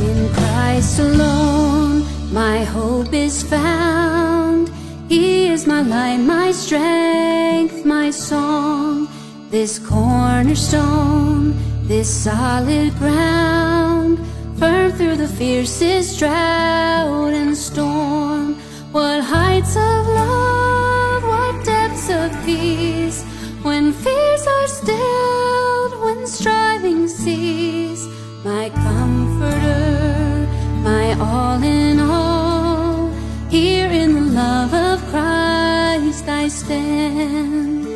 In Christ alone, my hope is found. He is my light, my strength, my song. This cornerstone, this solid ground, firm through the fiercest drought and storm. What heights of love, what depths of peace, when fears are stilled, when striving cease. My comforter, my all in all, here in the love of Christ I stand.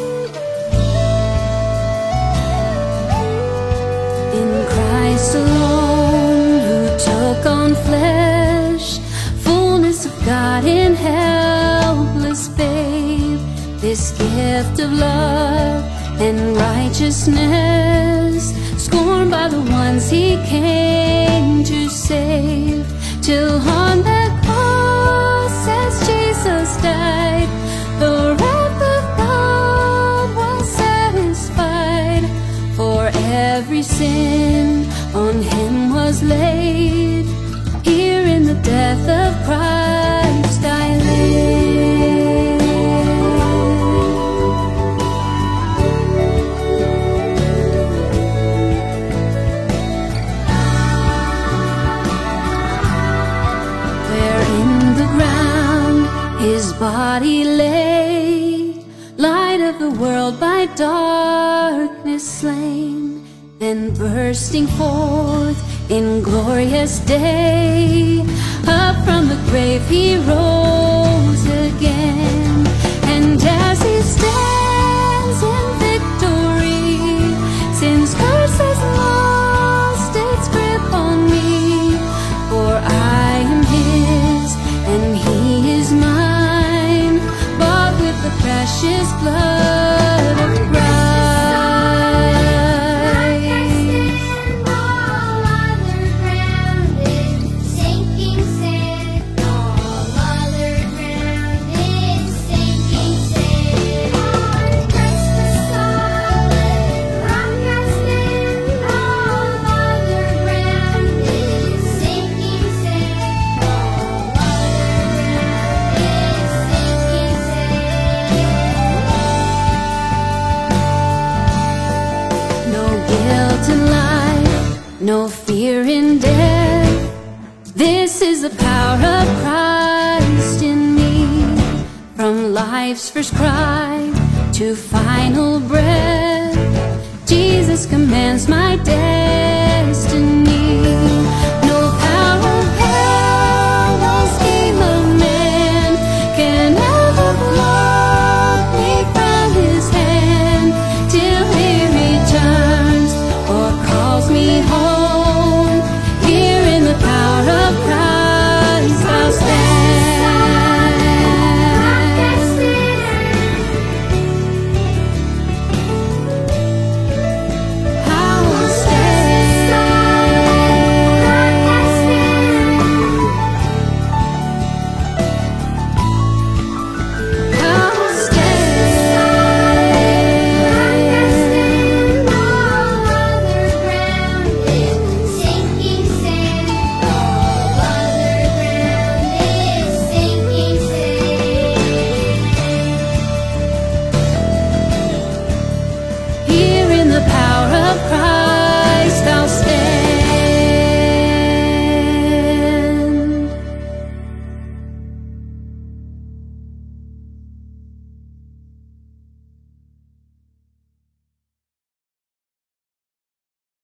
In Christ alone, who took on flesh, fullness of God in helpless babe, this gift of love and righteousness, scorned by the ones he came to save, till on that cross as Jesus died, the wrath of God was satisfied. For every sin on him was laid, here in the death of Christ I live. Where in the ground his body lay, light of the world by darkness slain, then bursting forth in glorious day, up from the grave he rose again. And as he stands in victory, sin's curse has lost its grip on me. For I am his and he is mine, bought with the precious blood of Christ. No fear in death, this is the power of Christ in me. From life's first cry to final breath, Jesus commands my destiny.